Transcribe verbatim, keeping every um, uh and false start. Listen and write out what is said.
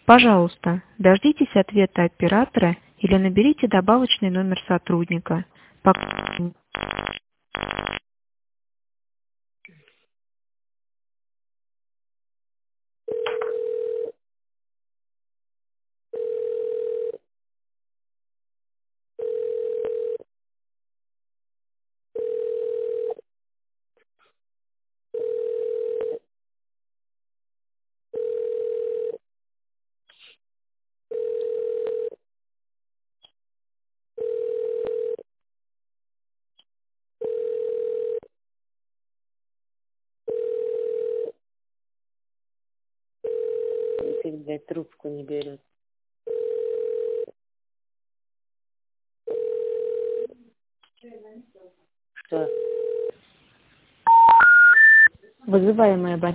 Пожалуйста, дождитесь ответа оператора или наберите добавочный номер сотрудника. Пока Если, блядь, трубку не берет. Что? Вызываемая